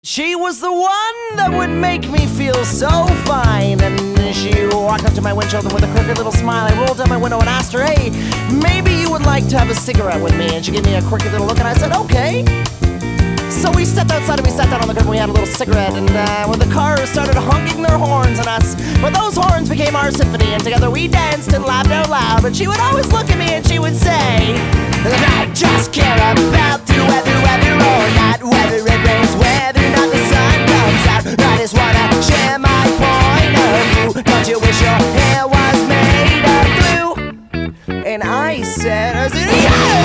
She was the one that would make me feel so fine. And she walked up to my windshield and with a crooked little smile, I rolled down my window and asked her, "Hey, maybe you would like to have a cigarette with me?" And she gave me a crooked little look and I said, "Okay." So we stepped outside and we sat down on the curb and we had a little cigarette. And when the cars started honking their horns at us, but those horns became our symphony. And together we danced and laughed out loud. But she would always look at me and she would say that I just care about the weather, whether or not whether it rains, whether or not the sun comes out. I just wanna share my point of view. Don't you wish your hair was made of glue? And I said, yeah!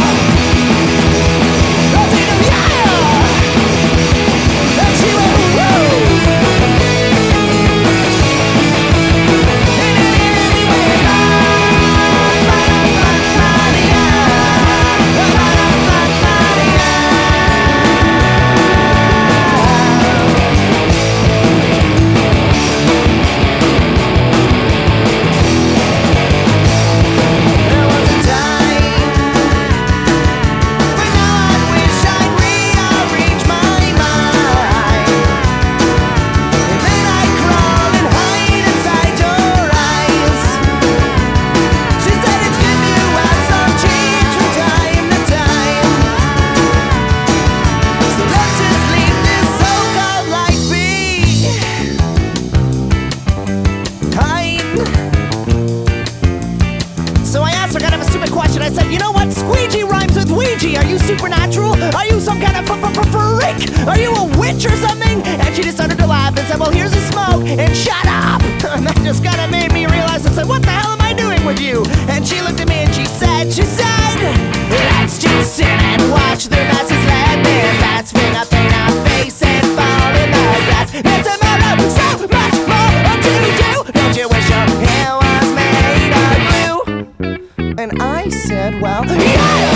I said, "You know what? Squeegee rhymes with Ouija. Are you supernatural? Are you some kind of freak? Are you a witch or something?" And she just started to laugh and said, "Well, here's a smoke and shut up." And that just kind of made me realize and said, "What the hell am I doing with you?" And she looked at me and she said, "Let's just sit and watch the masses let their bats swing up in our face and fall in the grass. There's tomorrow so much more to do. Don't you wish your hair was made of glue?" And I said, "Well, yeah!"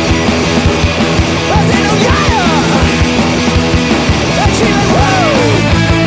I said, "Oh, yeah!" And she went, "Whoa!"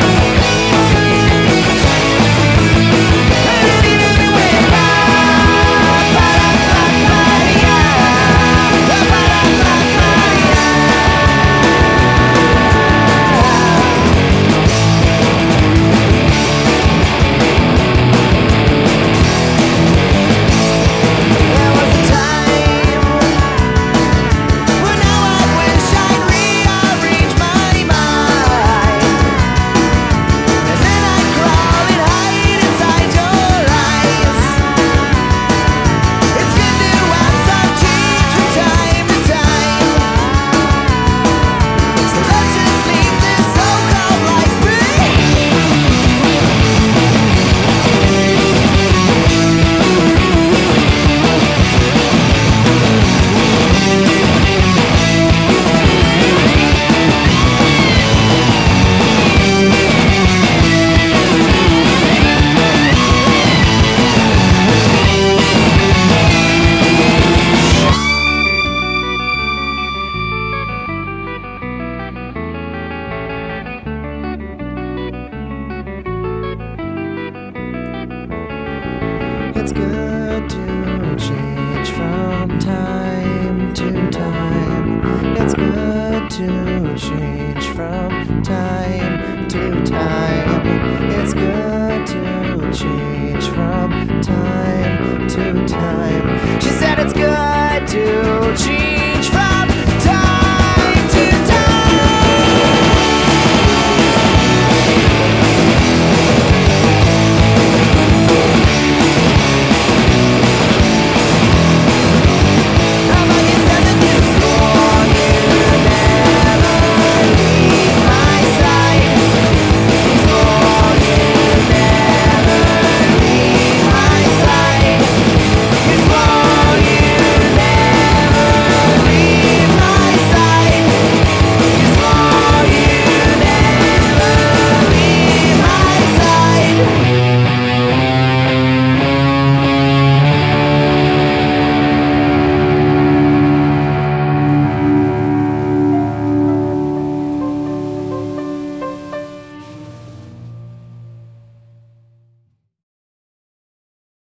It's good to change from time to time. It's good to change from time to time. It's good to change.